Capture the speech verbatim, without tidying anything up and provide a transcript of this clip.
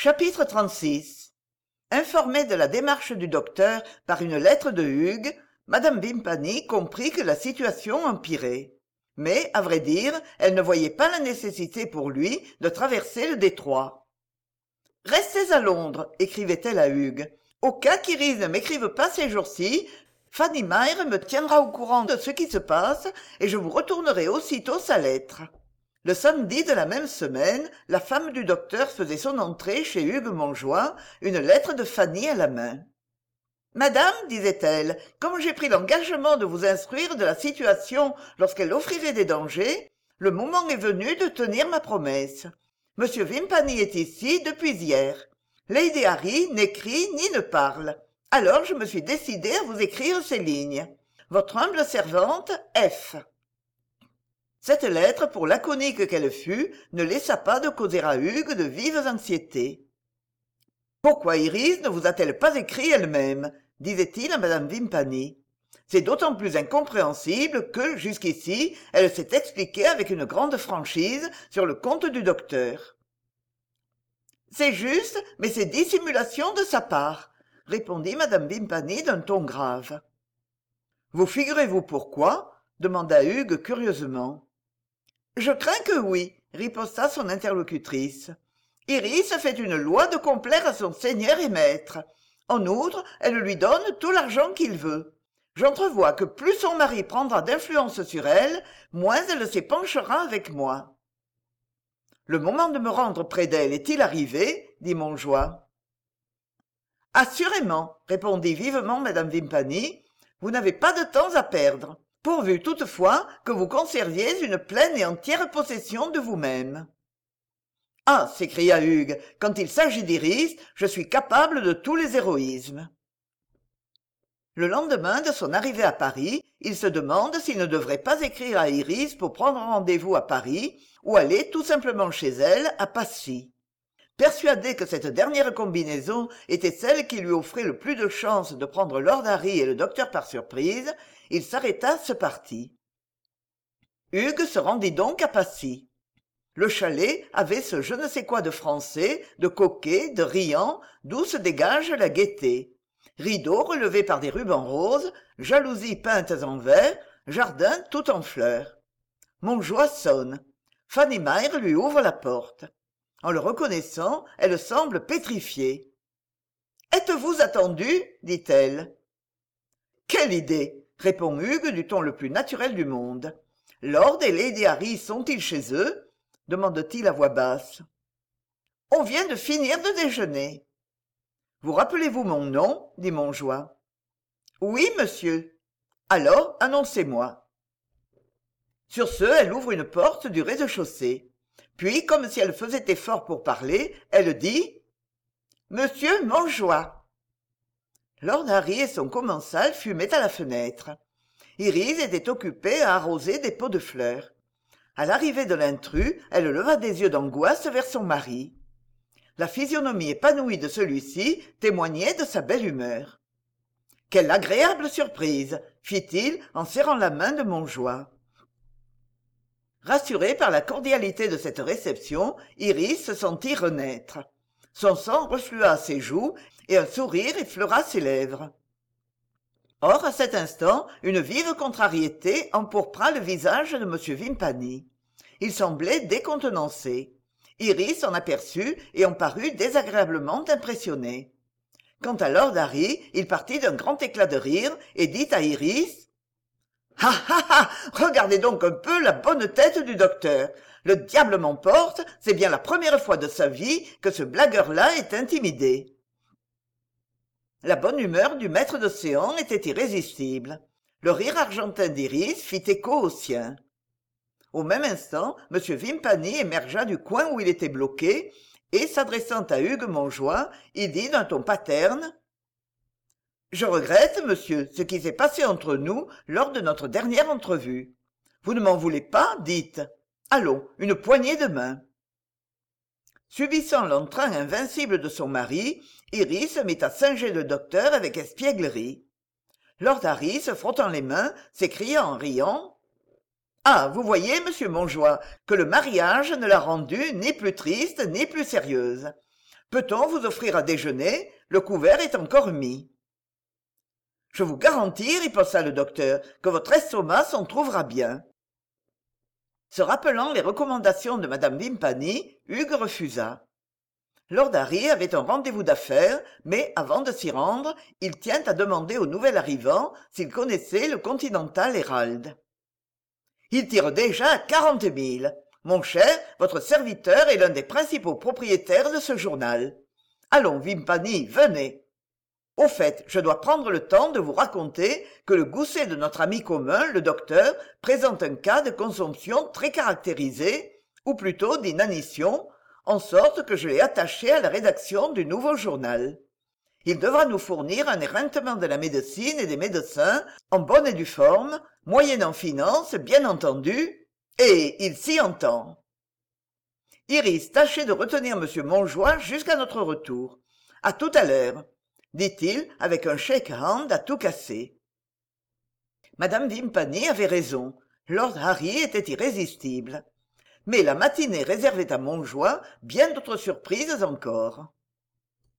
Chapitre trente-six. Informée de la démarche du docteur par une lettre de Hugues, madame Vimpany comprit que la situation empirait. Mais, à vrai dire, elle ne voyait pas la nécessité pour lui de traverser le détroit. « Restez à Londres, écrivait-elle à Hugues. Au cas qu'Iris ne m'écrive pas ces jours-ci, Fanny Mire me tiendra au courant de ce qui se passe et je vous retournerai aussitôt sa lettre. » Le samedi de la même semaine, la femme du docteur faisait son entrée chez Hugues Montjoie, une lettre de Fanny à la main. « Madame, disait-elle, comme j'ai pris l'engagement de vous instruire de la situation lorsqu'elle offrirait des dangers, le moment est venu de tenir ma promesse. Monsieur Vimpany est ici depuis hier. Lady Harry n'écrit ni ne parle. Alors je me suis décidée à vous écrire ces lignes. Votre humble servante, F. » Cette lettre, pour laconique qu'elle fût, ne laissa pas de causer à Hugues de vives anxiétés. « Pourquoi Iris ne vous a-t-elle pas écrit elle-même » disait-il à madame Vimpany. « C'est d'autant plus incompréhensible que, jusqu'ici, elle s'est expliquée avec une grande franchise sur le compte du docteur. »« C'est juste, mais c'est dissimulation de sa part, » répondit madame Vimpany d'un ton grave. « Vous figurez-vous pourquoi ?» demanda Hugues curieusement. « Je crains que oui, » riposta son interlocutrice. « Iris fait une loi de complaire à son seigneur et maître. En outre, elle lui donne tout l'argent qu'il veut. J'entrevois que plus son mari prendra d'influence sur elle, moins elle s'épanchera avec moi. »« Le moment de me rendre près d'elle est-il arrivé ?» dit Montjoie. « Assurément, » répondit vivement madame Vimpany, « vous n'avez pas de temps à perdre. Pourvu toutefois que vous conserviez une pleine et entière possession de vous-même. »« Ah !» s'écria Hugues, « quand il s'agit d'Iris, je suis capable de tous les héroïsmes. » Le lendemain de son arrivée à Paris, il se demande s'il ne devrait pas écrire à Iris pour prendre rendez-vous à Paris ou aller tout simplement chez elle à Passy. Persuadé que cette dernière combinaison était celle qui lui offrait le plus de chances de prendre Lord Harry et le docteur par surprise, il s'arrêta ce parti. Hugues se rendit donc à Passy. Le chalet avait ce je ne sais quoi de français, de coquet, de riant, d'où se dégage la gaieté. Rideaux relevés par des rubans roses, jalousies peintes en vert, jardin tout en fleurs. Montjoie sonne. Fanny Mire lui ouvre la porte. En le reconnaissant, elle semble pétrifiée. « Êtes-vous attendu ?» dit-elle. « Quelle idée !» répond Hugues du ton le plus naturel du monde. « Lord et Lady Harry sont-ils chez eux ?» demande-t-il à voix basse. « On vient de finir de déjeuner. »« Vous rappelez-vous mon nom ?» dit Montjoie. « Oui, monsieur. »« Alors, annoncez-moi. » Sur ce, elle ouvre une porte du rez-de-chaussée. Puis, comme si elle faisait effort pour parler, elle dit « Monsieur Montjoie !» Lord Harry et son commensal fumaient à la fenêtre. Iris était occupée à arroser des pots de fleurs. À l'arrivée de l'intrus, elle leva des yeux d'angoisse vers son mari. La physionomie épanouie de celui-ci témoignait de sa belle humeur. « Quelle agréable surprise !» fit-il en serrant la main de Montjoie. Rassurée par la cordialité de cette réception, Iris se sentit renaître. Son sang reflua à ses joues et un sourire effleura ses lèvres. Or, à cet instant, une vive contrariété empourpra le visage de M. Vimpany. Il semblait décontenancé. Iris en aperçut et en parut désagréablement impressionné. Quant à Lord Harry, il partit d'un grand éclat de rire et dit à Iris « Ah ah ah ! Regardez donc un peu la bonne tête du docteur. Le diable m'emporte, c'est bien la première fois de sa vie que ce blagueur-là est intimidé. » La bonne humeur du maître de séance était irrésistible. Le rire argentin d'Iris fit écho au sien. Au même instant, M. Vimpany émergea du coin où il était bloqué et, s'adressant à Hugues Montjoie, il dit d'un ton paterne « Je regrette, monsieur, ce qui s'est passé entre nous lors de notre dernière entrevue. Vous ne m'en voulez pas, dites. Allons, une poignée de main. » Subissant l'entrain invincible de son mari, Iris se mit à singer le docteur avec espièglerie. Lord Harry, se frottant les mains, s'écria en riant « Ah, vous voyez, monsieur Montjoie, que le mariage ne l'a rendue ni plus triste ni plus sérieuse. Peut-on vous offrir à déjeuner? Le couvert est encore mis. Je vous garantis, riposta le docteur, que votre estomac s'en trouvera bien. Se rappelant les recommandations de madame Vimpany, Hugues refusa. Lord Harry avait un rendez-vous d'affaires, mais avant de s'y rendre, il tient à demander au nouvel arrivant s'il connaissait le Continental Herald. Il tire déjà à quarante mille. Mon cher, votre serviteur est l'un des principaux propriétaires de ce journal. Allons, Vimpany, venez. Au fait, je dois prendre le temps de vous raconter que le gousset de notre ami commun, le docteur, présente un cas de consomption très caractérisé, ou plutôt d'inanition, en sorte que je l'ai attaché à la rédaction du nouveau journal. Il devra nous fournir un éreintement de la médecine et des médecins en bonne et due forme, moyennant finance, bien entendu, et il s'y entend. Iris tâchez de retenir monsieur Montjoie jusqu'à notre retour. À tout à l'heure, dit-il avec un shake-hand à tout casser. Madame Vimpany avait raison. Lord Harry était irrésistible. Mais la matinée réservait à Montjoie bien d'autres surprises encore.